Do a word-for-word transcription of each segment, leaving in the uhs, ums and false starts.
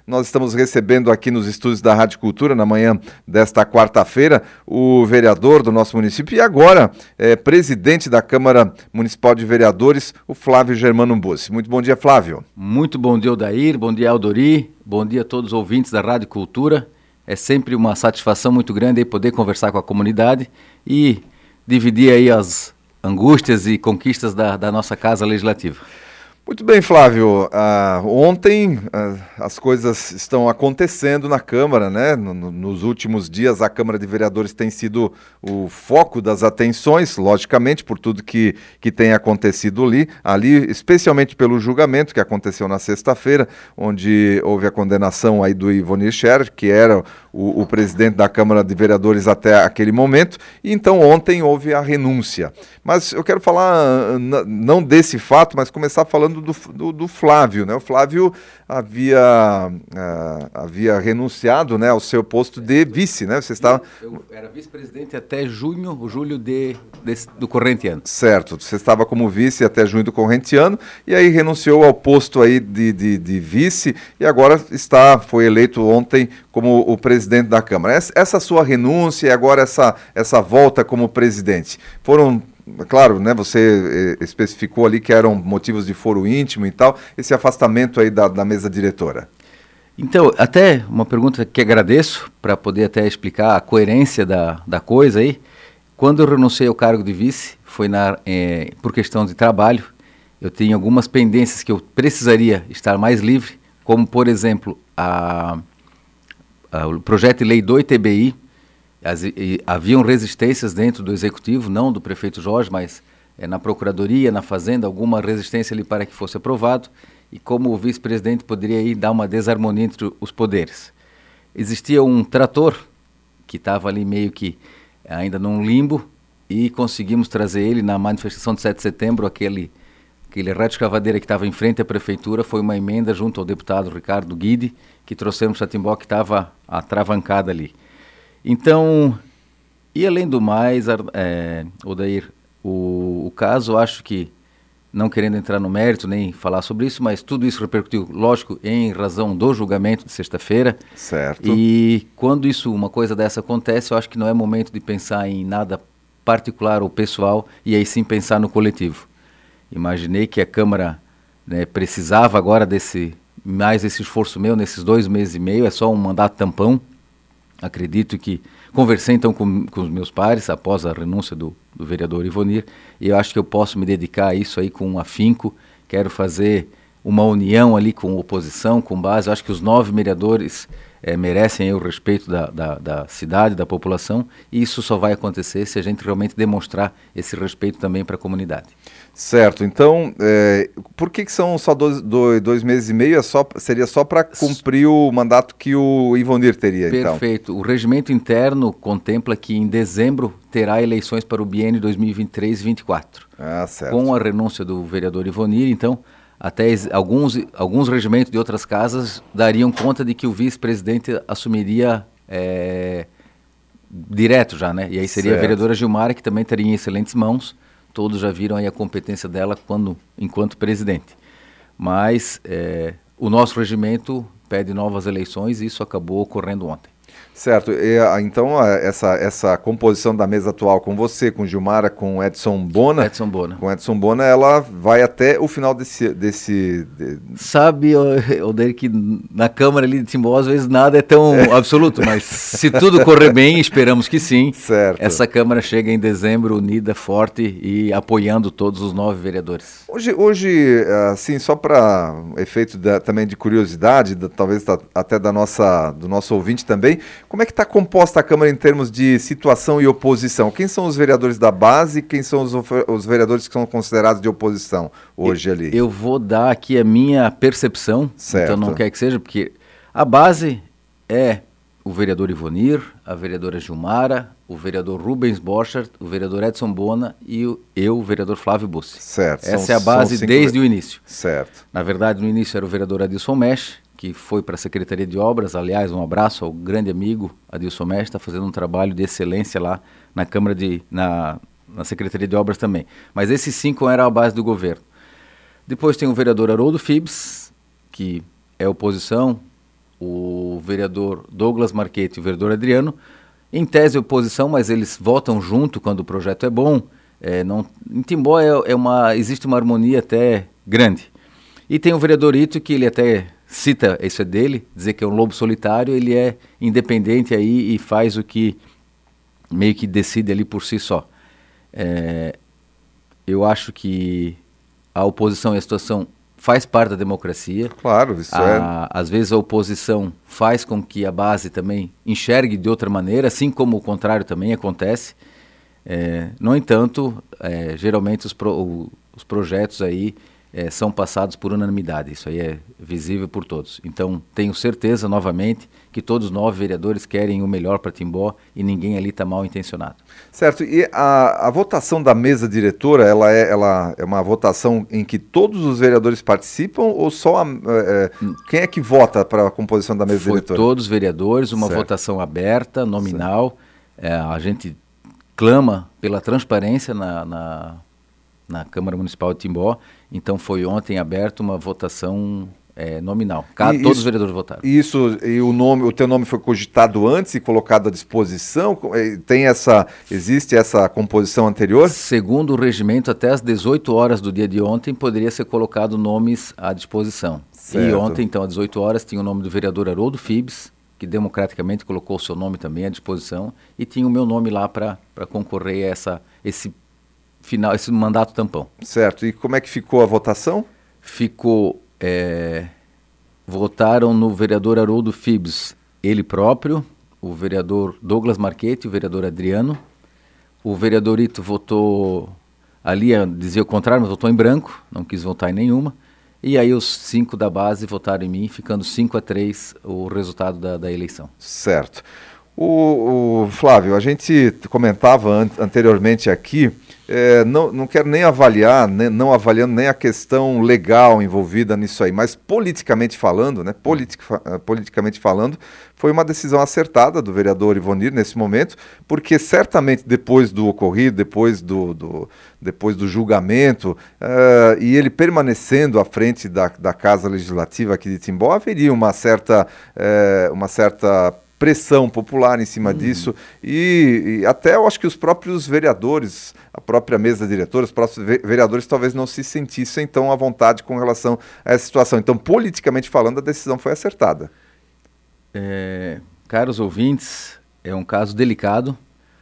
nós estamos recebendo aqui nos estúdios da Rádio Cultura, na manhã desta quarta-feira, o vereador do nosso município e agora é, presidente da Câmara Municipal de Vereadores, o Flávio Germano Bussi. Muito bom dia, Flávio. Muito bom dia, Odair. Bom dia, Aldori. Bom dia a todos os ouvintes da Rádio Cultura. É sempre uma satisfação muito grande aí poder conversar com a comunidade e dividir aí as angústias e conquistas da, da nossa Casa Legislativa. Muito bem, Flávio. Uh, ontem uh, as coisas estão acontecendo na Câmara, né? No, no, nos últimos dias a Câmara de Vereadores tem sido o foco das atenções, logicamente, por tudo que, que tem acontecido ali, ali, especialmente pelo julgamento que aconteceu na sexta-feira, onde houve a condenação aí do Ivonir Scherer, que era o, o presidente da Câmara de Vereadores até aquele momento, e então ontem houve a renúncia. Mas eu quero falar uh, n- não desse fato, mas começar falando Do, do, do Flávio, né? O Flávio havia, uh, havia renunciado, né, ao seu posto de vice, né? Você estava... Eu, eu era vice-presidente até junho, julho de, de, do corrente ano. Certo, você estava como vice até junho do corrente ano e aí renunciou ao posto aí de, de, de vice e agora está, foi eleito ontem como o presidente da Câmara. Essa, essa sua renúncia e agora essa, essa volta como presidente, foram... Claro, né, você eh, especificou ali que eram motivos de foro íntimo e tal, esse afastamento aí da, da mesa diretora. Então, até uma pergunta que agradeço, para poder até explicar a coerência da, da coisa aí. Quando eu renunciei ao cargo de vice, foi na, eh, por questão de trabalho, eu tinha algumas pendências que eu precisaria estar mais livre, como, por exemplo, a, a, o projeto de lei do I T B I. As, e, haviam resistências dentro do executivo, não do prefeito Jorge, mas é, na procuradoria, na fazenda, alguma resistência ali para que fosse aprovado, e como o vice-presidente poderia aí dar uma desarmonia entre os poderes. Existia um trator que estava ali meio que ainda num limbo, e conseguimos trazer ele na manifestação de sete de setembro, aquele, aquele retroescavadeira que estava em frente à prefeitura, foi uma emenda junto ao deputado Ricardo Guide, que trouxemos para Timbó, que estava atravancada ali. Então, e além do mais, é, Odair, o, o caso, acho que, não querendo entrar no mérito nem falar sobre isso, mas tudo isso repercutiu, lógico, em razão do julgamento de sexta-feira. Certo. E quando isso, uma coisa dessa acontece, eu acho que não é momento de pensar em nada particular ou pessoal, e aí sim pensar no coletivo. Imaginei que a Câmara, né, precisava agora desse, mais esse esforço meu nesses dois meses e meio, é só um mandato tampão. Acredito que conversei então com, com os meus pares após a renúncia do, do vereador Ivonir e eu acho que eu posso me dedicar a isso aí com um afinco. Quero fazer uma união ali com a oposição, com base. Eu acho que os nove vereadores é, merecem aí o respeito da, da, da cidade, da população, e isso só vai acontecer se a gente realmente demonstrar esse respeito também para a comunidade. Certo, então, é, por que, que são só dois, dois, dois meses e meio? É só, seria só para cumprir o mandato que o Ivonir teria, então? Perfeito. O regimento interno contempla que em dezembro terá eleições para o biênio dois mil e vinte e três e vinte e quatro. Ah, certo. Com a renúncia do vereador Ivonir, então, até alguns, alguns regimentos de outras casas dariam conta de que o vice-presidente assumiria é, direto já, né? E aí seria certo. A vereadora Gilmara, que também teria em excelentes mãos. Todos já viram aí a competência dela quando, enquanto presidente. Mas é, o nosso regimento pede novas eleições e isso acabou ocorrendo ontem. Certo. E, então, essa, essa composição da mesa atual com você, com Gilmara, com Edson Bona... Edson Bona. Com Edson Bona, ela vai até o final desse... desse de... Sabe, Odair, que na Câmara ali de Timbó, às vezes nada é tão é. absoluto, mas se tudo correr bem, esperamos que sim, certo. Essa Câmara chega em dezembro unida, forte e apoiando todos os nove vereadores. Hoje, hoje assim, só para efeito da, também de curiosidade, da, talvez da, até da nossa, do nosso ouvinte também, como é que está composta a Câmara em termos de situação e oposição? Quem são os vereadores da base e quem são os, os vereadores que são considerados de oposição hoje eu, ali? Eu vou dar aqui a minha percepção, certo. Então não quer que seja, porque a base é o vereador Ivonir, a vereadora Gilmara, o vereador Rubens Borchardt, o vereador Edson Bona e o, eu, o vereador Flávio Bussi. Certo. Essa são, é a base cinco... desde o início. Certo. Na verdade, no início era o vereador Adilson Mesh, que foi para a Secretaria de Obras. Aliás, um abraço ao grande amigo Adilson Mesh, está fazendo um trabalho de excelência lá na Câmara de... na, na Secretaria de Obras também. Mas esses cinco eram a base do governo. Depois tem o vereador Haroldo Fibes, que é oposição, o vereador Douglas Marchetti e o vereador Adriano, em tese oposição, mas eles votam junto quando o projeto é bom. É, não, em Timbó é, é uma, existe uma harmonia até grande. E tem o vereador Ito, que ele até cita, isso é dele, dizer que é um lobo solitário, ele é independente aí e faz o que meio que decide ali por si só. É, eu acho que a oposição e a situação faz parte da democracia. Claro, isso a, é. Às vezes a oposição faz com que a base também enxergue de outra maneira, assim como o contrário também acontece. É, no entanto, é, geralmente os, pro, o, os projetos aí é, são passados por unanimidade, isso aí é visível por todos. Então, tenho certeza, novamente, que todos os nove vereadores querem o melhor para Timbó e ninguém ali está mal intencionado. Certo, e a, a votação da mesa diretora, ela é, ela é uma votação em que todos os vereadores participam ou só a, é, quem é que vota para a composição da mesa Foi diretora? Todos os vereadores, uma certo. votação aberta, nominal, é, a gente clama pela transparência na, na, na Câmara Municipal de Timbó, então foi ontem aberto uma votação é, nominal, Cada, todos isso, os vereadores votaram. Isso, e o, nome, o teu nome foi cogitado antes e colocado à disposição? Tem essa, existe essa composição anterior? Segundo o regimento, até às dezoito horas do dia de ontem poderia ser colocado nomes à disposição. Certo. E ontem, então, às dezoito horas, tinha o nome do vereador Haroldo Fibes, que democraticamente colocou o seu nome também à disposição, e tinha o meu nome lá para concorrer a essa, esse, final, esse mandato tampão. Certo, e como é que ficou a votação? Ficou, é, votaram no vereador Haroldo Fibes, ele próprio, o vereador Douglas Marchetti, o vereador Adriano, o vereador Ito votou, ali dizia o contrário, mas votou em branco, não quis votar em nenhuma. E aí os cinco da base votaram em mim, ficando cinco a três o resultado da, da eleição. Certo. O, o Flávio, a gente comentava an anteriormente aqui, é, não, não quero nem avaliar, né, não avaliando nem a questão legal envolvida nisso aí, mas politicamente falando, né, politic, politicamente falando, foi uma decisão acertada do vereador Ivonir nesse momento, porque certamente depois do ocorrido, depois do, do, depois do julgamento, uh, e ele permanecendo à frente da, da Casa Legislativa aqui de Timbó, haveria uma certa, uh, uma certa pressão popular em cima uhum. disso, e, e até eu acho que os próprios vereadores, a própria mesa diretora, os próprios vereadores talvez não se sentissem tão à vontade com relação a essa situação. Então, politicamente falando, a decisão foi acertada. É, caros ouvintes, é um caso delicado,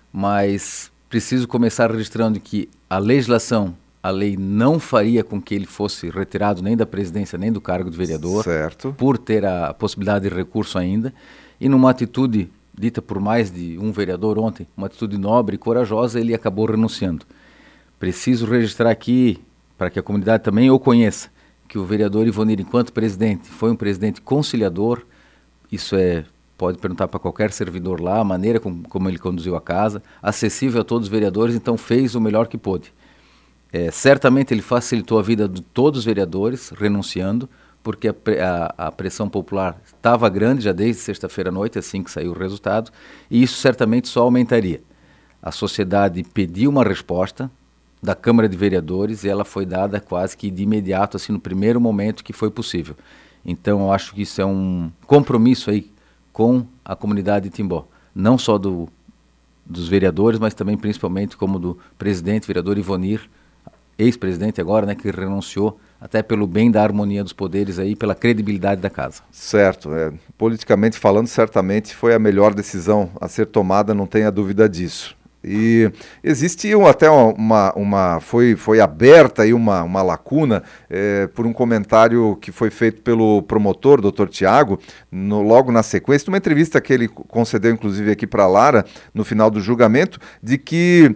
mas preciso começar registrando que a legislação, a lei não faria com que ele fosse retirado nem da presidência nem do cargo de vereador, certo. Por ter a possibilidade de recurso ainda. E numa atitude dita por mais de um vereador ontem, uma atitude nobre e corajosa, ele acabou renunciando. Preciso registrar aqui, para que a comunidade também o conheça, que o vereador Ivonir, enquanto presidente, foi um presidente conciliador. Isso é, pode perguntar para qualquer servidor lá, a maneira como, como ele conduziu a casa, acessível a todos os vereadores, então fez o melhor que pôde. É, certamente ele facilitou a vida de todos os vereadores, renunciando, porque a, a, a pressão popular estava grande já desde sexta-feira à noite, assim que saiu o resultado, e isso certamente só aumentaria. A sociedade pediu uma resposta da Câmara de Vereadores e ela foi dada quase que de imediato, assim, no primeiro momento que foi possível. Então, eu acho que isso é um compromisso aí com a comunidade de Timbó, não só do, dos vereadores, mas também principalmente como do presidente, vereador Ivonir, ex-presidente agora, né, que renunciou até pelo bem da harmonia dos poderes aí, pela credibilidade da casa. Certo, é, politicamente falando, certamente foi a melhor decisão a ser tomada, não tenha dúvida disso. E existe um, até uma, uma foi, foi aberta aí uma, uma lacuna é, por um comentário que foi feito pelo promotor, doutor Tiago, no, logo na sequência, numa entrevista que ele concedeu inclusive aqui para a Lara, no final do julgamento, de que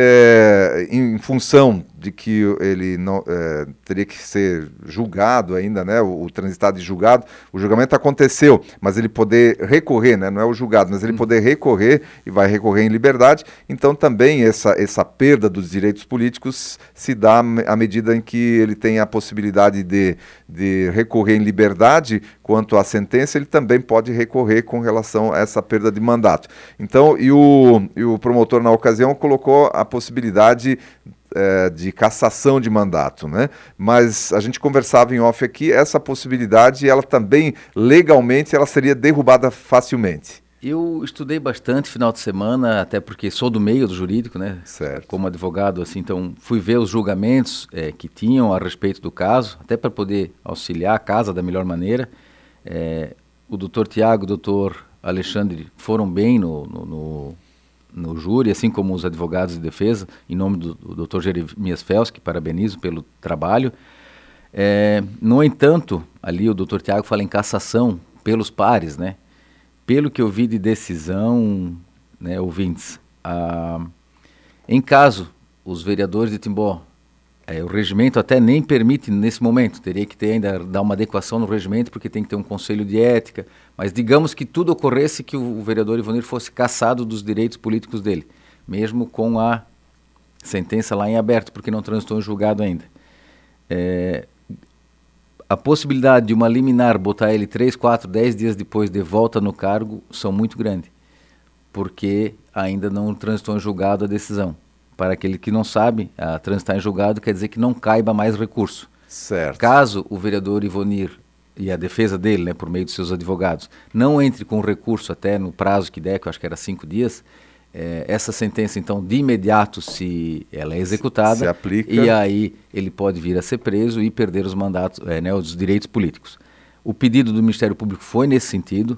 é, em função de que ele não, é, teria que ser julgado ainda, né, o, o transitado de julgado, o julgamento aconteceu, mas ele poder recorrer, né, não é o julgado, mas ele poder recorrer e vai recorrer em liberdade, então também essa, essa perda dos direitos políticos se dá à medida em que ele tem a possibilidade de, de recorrer em liberdade quanto à sentença, ele também pode recorrer com relação a essa perda de mandato. Então, e o, e o promotor na ocasião colocou a possibilidade é, de cassação de mandato, né? Mas a gente conversava em off aqui, essa possibilidade, ela também, legalmente, ela seria derrubada facilmente. Eu estudei bastante final de semana, até porque sou do meio do jurídico, né? Certo. Como advogado, assim, então fui ver os julgamentos é, que tinham a respeito do caso, até para poder auxiliar a casa da melhor maneira. É, o doutor Tiago e o doutor Alexandre foram bem no, no, no, no júri, assim como os advogados de defesa, em nome do, do doutor Jeremias Fels, que parabenizo pelo trabalho. É, no entanto, ali o doutor Tiago fala em cassação pelos pares, né? Pelo que eu vi de decisão, né, ouvintes, ah, em caso os vereadores de Timbó, é, o regimento até nem permite nesse momento, teria que ter ainda dar uma adequação no regimento, porque tem que ter um conselho de ética, mas digamos que tudo ocorresse que o, o vereador Ivonir fosse cassado dos direitos políticos dele, mesmo com a sentença lá em aberto, porque não transitou em julgado ainda. É, a possibilidade de uma liminar botar ele três, quatro, dez dias depois de volta no cargo são muito grandes, porque ainda não transitou em julgado a decisão. Para aquele que não sabe, a transitar em julgado quer dizer que não caiba mais recurso. Certo. Caso o vereador Ivonir e a defesa dele, né, por meio de seus advogados, não entre com recurso até no prazo que der, que eu acho que era cinco dias, É, essa sentença, então, de imediato, se ela é executada, se aplica. E aí ele pode vir a ser preso e perder os mandatos, é, né, os direitos políticos. O pedido do Ministério Público foi nesse sentido,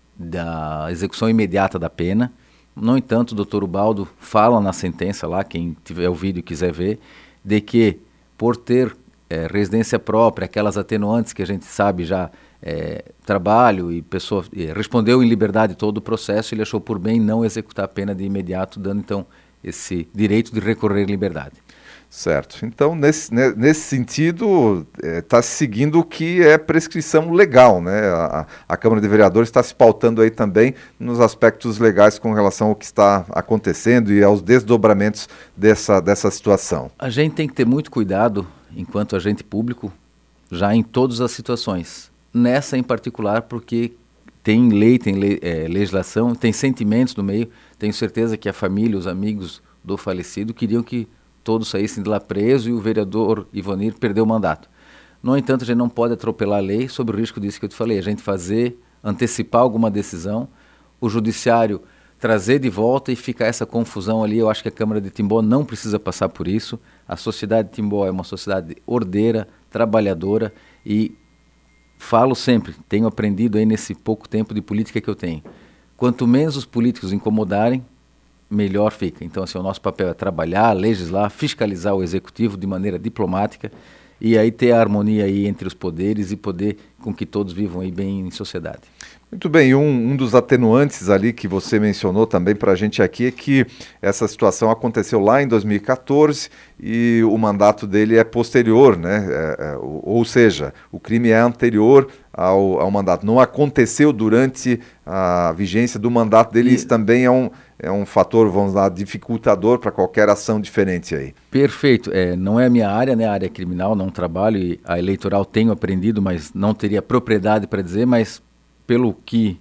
da execução imediata da pena. No entanto, o doutor Ubaldo fala na sentença lá, quem tiver o vídeo e quiser ver, de que por ter é, residência própria, aquelas atenuantes que a gente sabe já, É, trabalho e pessoa é, respondeu em liberdade todo o processo, ele achou por bem não executar a pena de imediato, dando então esse direito de recorrer em liberdade. Certo. Então, nesse, nesse sentido, está é, seguindo o que é prescrição legal, né? A, a Câmara de Vereadores está se pautando aí também nos aspectos legais com relação ao que está acontecendo e aos desdobramentos dessa, dessa situação. A gente tem que ter muito cuidado, enquanto agente público, já em todas as situações. Nessa em particular, porque tem lei, tem lei, é, legislação, tem sentimentos no meio. Tenho certeza que a família, os amigos do falecido queriam que todos saíssem de lá presos e o vereador Ivonir perdeu o mandato. No entanto, a gente não pode atropelar a lei sob o risco disso que eu te falei, a gente fazer, antecipar alguma decisão, o judiciário trazer de volta e ficar essa confusão ali. Eu acho que a Câmara de Timbó não precisa passar por isso. A sociedade de Timbó é uma sociedade ordeira, trabalhadora e falo sempre, tenho aprendido aí nesse pouco tempo de política que eu tenho. Quanto menos os políticos incomodarem, melhor fica. Então, assim, o nosso papel é trabalhar, legislar, fiscalizar o executivo de maneira diplomática e aí ter a harmonia aí entre os poderes e poder com que todos vivam aí bem em sociedade. Muito bem, um, um dos atenuantes ali que você mencionou também para a gente aqui é que essa situação aconteceu lá em dois mil e quatorze e o mandato dele é posterior, né? É, é, ou, ou seja, o crime é anterior ao, ao mandato. Não aconteceu durante a vigência do mandato dele, e isso também é um, é um fator, vamos lá, dificultador para qualquer ação diferente aí. Perfeito, é, não é a minha área, né? A área criminal, não trabalho, e a eleitoral tenho aprendido, mas não teria propriedade para dizer, mas pelo que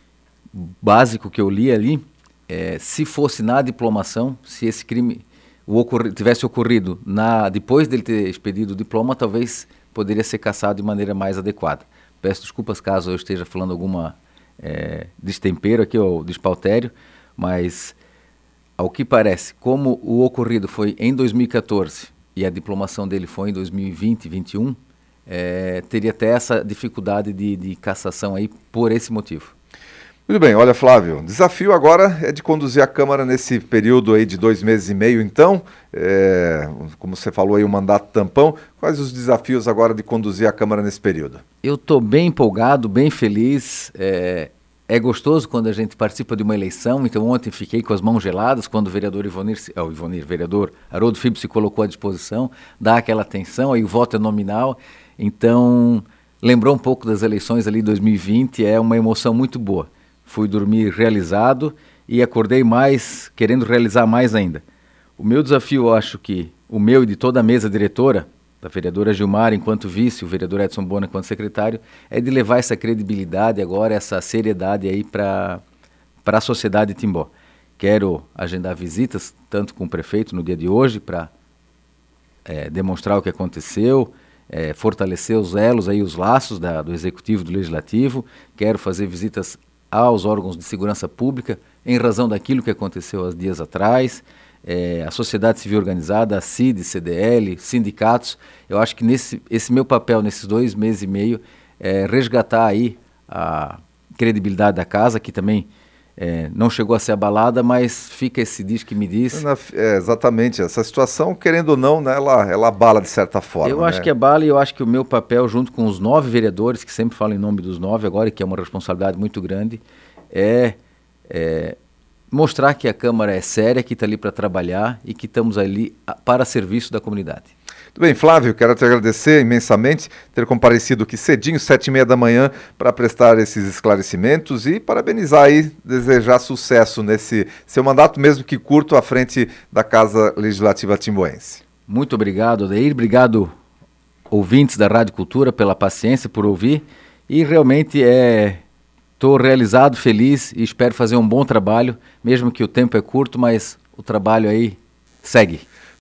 básico que eu li ali, é, se fosse na diplomação, se esse crime o ocorri, tivesse ocorrido na, depois dele ter expedido o diploma, talvez poderia ser cassado de maneira mais adequada. Peço desculpas caso eu esteja falando alguma é, destempero aqui ou despautério, mas ao que parece, como o ocorrido foi em dois mil e quatorze e a diplomação dele foi em dois mil e vinte, vinte e um, É, teria até essa dificuldade de, de cassação aí por esse motivo. Muito bem, olha, Flávio, o desafio agora é de conduzir a Câmara nesse período aí de dois meses e meio, então, é, como você falou aí, o mandato tampão, quais os desafios agora de conduzir a Câmara nesse período? Eu estou bem empolgado, bem feliz, é, é gostoso quando a gente participa de uma eleição, então ontem fiquei com as mãos geladas quando o vereador Ivonir, é, o Ivonir, vereador Haroldo Filho se colocou à disposição, dá aquela atenção, aí o voto é nominal. Então, lembrou um pouco das eleições ali de dois mil e vinte, é uma emoção muito boa. Fui dormir realizado e acordei mais, querendo realizar mais ainda. O meu desafio, eu acho que o meu e de toda a mesa diretora, da vereadora Gilmar enquanto vice, o vereador Edson Bona enquanto secretário, é de levar essa credibilidade agora, essa seriedade aí para para a sociedade de Timbó. Quero agendar visitas, tanto com o prefeito no dia de hoje, para é, demonstrar o que aconteceu, é, fortalecer os elos, aí, os laços da, do Executivo e do Legislativo. Quero fazer visitas aos órgãos de segurança pública em razão daquilo que aconteceu há dias atrás. É, a sociedade civil organizada, a C I D, C D L, sindicatos. Eu acho que nesse, esse meu papel nesses dois meses e meio é resgatar aí a credibilidade da casa, que também é, não chegou a ser abalada, mas fica esse diz que me diz. É, exatamente, essa situação, querendo ou não, né, ela, ela abala de certa forma. Eu né? acho que abala e eu acho que o meu papel, junto com os nove vereadores, que sempre falam em nome dos nove agora, que é uma responsabilidade muito grande, é... é mostrar que a Câmara é séria, que está ali para trabalhar e que estamos ali para serviço da comunidade. Muito bem, Flávio, quero te agradecer imensamente ter comparecido aqui cedinho, sete e meia da manhã, para prestar esses esclarecimentos e parabenizar aí, desejar sucesso nesse seu mandato, mesmo que curto, à frente da Casa Legislativa Timboense. Muito obrigado, Odair. Obrigado, ouvintes da Rádio Cultura, pela paciência, por ouvir. E realmente é... Estou realizado, feliz e espero fazer um bom trabalho, mesmo que o tempo é curto, mas o trabalho aí segue.